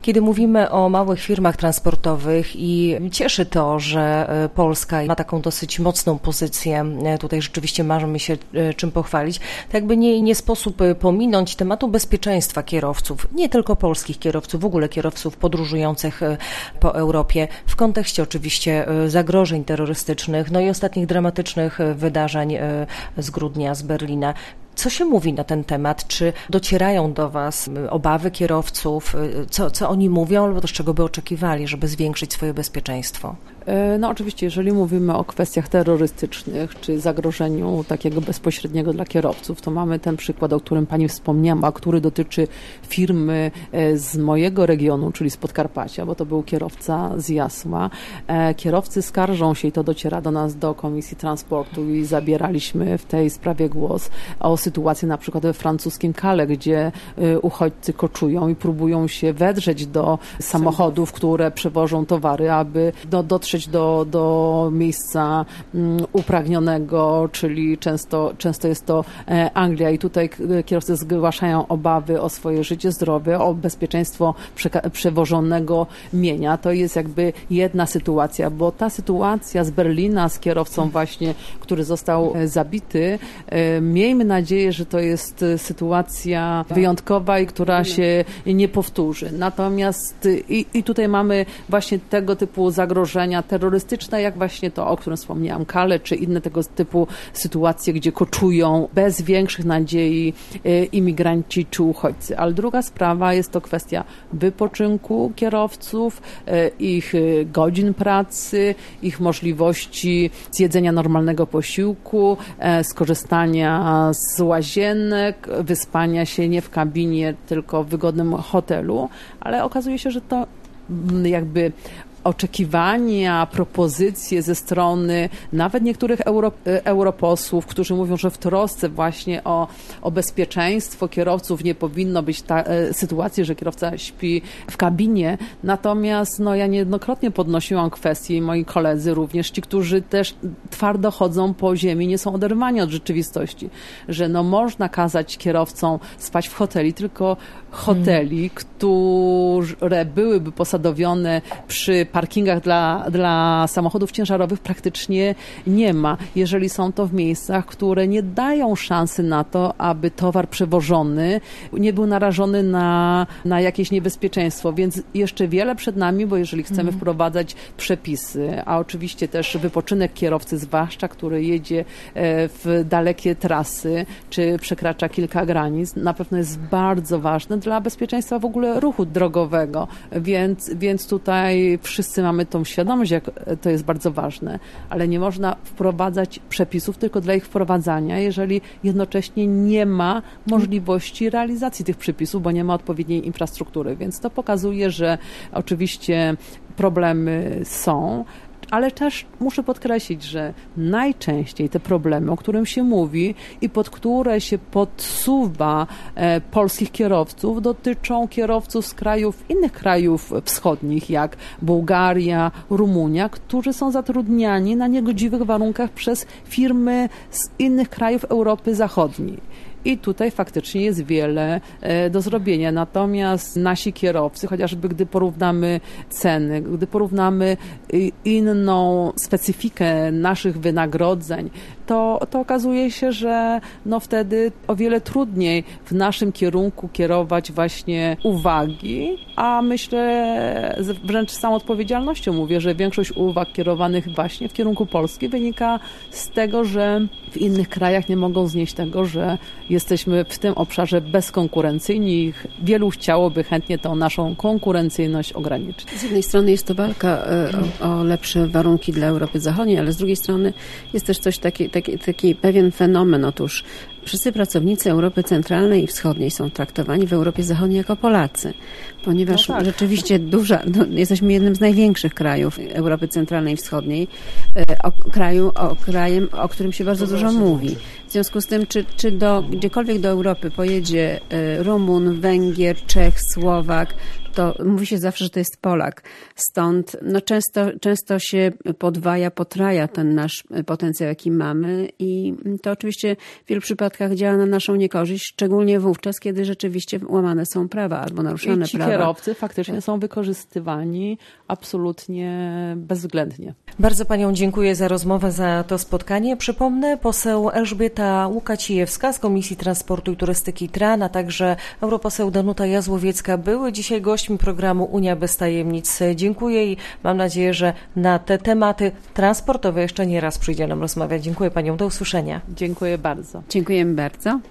Kiedy mówimy o małych firmach transportowych i cieszy to, że Polska ma taką dosyć mocną pozycję, tutaj rzeczywiście mamy się czym pochwalić, tak jakby nie sposób pominąć tematu bezpieczeństwa kierowców, nie tylko polskich kierowców, w ogóle kierowców podróżujących po Europie, w kontekście oczywiście zagrożeń terrorystycznych, no i ostatnich dramatycznych wydarzeń z grudnia, z Berlina. Co się mówi na ten temat? Czy docierają do Was obawy kierowców? Co oni mówią albo też czego by oczekiwali, żeby zwiększyć swoje bezpieczeństwo? No oczywiście, jeżeli mówimy o kwestiach terrorystycznych czy zagrożeniu takiego bezpośredniego dla kierowców, to mamy ten przykład, o którym Pani wspomniała, który dotyczy firmy z mojego regionu, czyli z Podkarpacia, bo to był kierowca z Jasła. Kierowcy skarżą się i to dociera do nas, do Komisji Transportu i zabieraliśmy w tej sprawie głos o sytuacji na przykład we francuskim Calais, gdzie uchodźcy koczują i próbują się wedrzeć do samochodów, które przewożą towary, aby dotrzeć do miejsca upragnionego, czyli często jest to Anglia i tutaj kierowcy zgłaszają obawy o swoje życie, zdrowie, o bezpieczeństwo przewożonego mienia. To jest jakby jedna sytuacja, bo ta sytuacja z Berlina z kierowcą właśnie, który został zabity, miejmy nadzieję, że to jest sytuacja wyjątkowa i która się nie powtórzy. Natomiast i tutaj mamy właśnie tego typu zagrożenia terrorystyczne, jak właśnie to, o którym wspomniałam, Calais, czy inne tego typu sytuacje, gdzie koczują bez większych nadziei imigranci czy uchodźcy. Ale druga sprawa jest to kwestia wypoczynku kierowców, ich godzin pracy, ich możliwości zjedzenia normalnego posiłku, skorzystania z łazienek, wyspania się nie w kabinie, tylko w wygodnym hotelu, ale okazuje się, że to jakby oczekiwania, propozycje ze strony nawet niektórych europosłów, którzy mówią, że w trosce właśnie o bezpieczeństwo kierowców nie powinno być sytuacji, że kierowca śpi w kabinie. Natomiast ja niejednokrotnie podnosiłam kwestię i moi koledzy również, ci, którzy też twardo chodzą po ziemi, nie są oderwani od rzeczywistości, że można kazać kierowcom spać w hoteli, tylko hoteli, które byłyby posadowione przy parkingach dla samochodów ciężarowych, praktycznie nie ma, jeżeli są to w miejscach, które nie dają szansy na to, aby towar przewożony nie był narażony na jakieś niebezpieczeństwo, więc jeszcze wiele przed nami, bo jeżeli chcemy wprowadzać przepisy, a oczywiście też wypoczynek kierowcy, zwłaszcza który jedzie w dalekie trasy, czy przekracza kilka granic, na pewno jest bardzo ważne dla bezpieczeństwa w ogóle ruchu drogowego, więc tutaj wszyscy mamy tą świadomość, jak to jest bardzo ważne, ale nie można wprowadzać przepisów tylko dla ich wprowadzania, jeżeli jednocześnie nie ma możliwości realizacji tych przepisów, bo nie ma odpowiedniej infrastruktury, więc to pokazuje, że oczywiście problemy są, ale też muszę podkreślić, że najczęściej te problemy, o którym się mówi i pod które się podsuwa polskich kierowców, dotyczą kierowców z innych krajów wschodnich, jak Bułgaria, Rumunia, którzy są zatrudniani na niegodziwych warunkach przez firmy z innych krajów Europy Zachodniej. I tutaj faktycznie jest wiele do zrobienia. Natomiast nasi kierowcy, chociażby gdy porównamy ceny, gdy porównamy inną specyfikę naszych wynagrodzeń, to okazuje się, że wtedy o wiele trudniej w naszym kierunku kierować właśnie uwagi, a myślę, wręcz z całą odpowiedzialnością mówię, że większość uwag kierowanych właśnie w kierunku Polski wynika z tego, że w innych krajach nie mogą znieść tego, że jesteśmy w tym obszarze bezkonkurencyjni. Wielu chciałoby chętnie tą naszą konkurencyjność ograniczyć. Z jednej strony jest to walka o lepsze warunki dla Europy Zachodniej, ale z drugiej strony jest też coś taki pewien fenomen. Otóż wszyscy pracownicy Europy Centralnej i Wschodniej są traktowani w Europie Zachodniej jako Polacy, ponieważ rzeczywiście jesteśmy jednym z największych krajów Europy Centralnej i Wschodniej, krajem, o którym się bardzo dużo mówi. W związku z tym, czy gdziekolwiek do Europy pojedzie Rumun, Węgier, Czech, Słowak, to mówi się zawsze, że to jest Polak. Stąd często się podwaja, potraja ten nasz potencjał, jaki mamy i to oczywiście w wielu przypadkach działa na naszą niekorzyść, szczególnie wówczas, kiedy rzeczywiście łamane są prawa albo naruszane I ci prawa. kierowcy faktycznie są wykorzystywani absolutnie bezwzględnie. Bardzo paniom dziękuję za rozmowę, za to spotkanie. Przypomnę, poseł Elżbieta Łukacijewska z Komisji Transportu i Turystyki TRAN, a także europoseł Danuta Jazłowiecka były dzisiaj gośćmi programu Unia bez tajemnic. Dziękuję i mam nadzieję, że na te tematy transportowe jeszcze nie raz przyjdzie nam rozmawiać. Dziękuję paniom, do usłyszenia. Dziękuję bardzo. Dziękujemy bardzo.